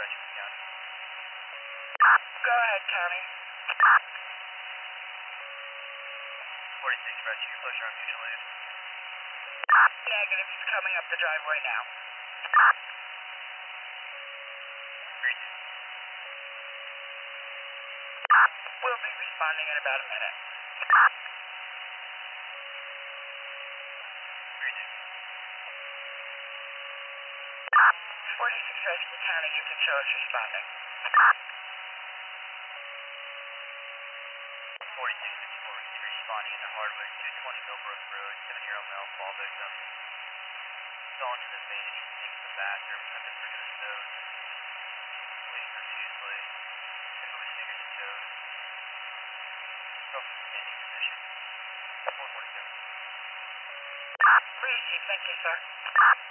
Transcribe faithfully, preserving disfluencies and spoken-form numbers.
dispatch from County. Go ahead, County. forty-six rescue, closure on mutual aid. Negative, he's coming up the driveway now. Greasy. We'll be responding in about a minute. Greasy. forty-six Rescue County, you can show us responding. forty-six fifty-four, he's responding into Hardwick, two twenty Millbrook Road, seven-year-old male fall victim. Fell into the vanity sink of the bathroom, had the bridge of his nose, bleeding profusely, tip of his fingers and toes. Fell from standing position. four twenty-seven. Received, thank you, sir.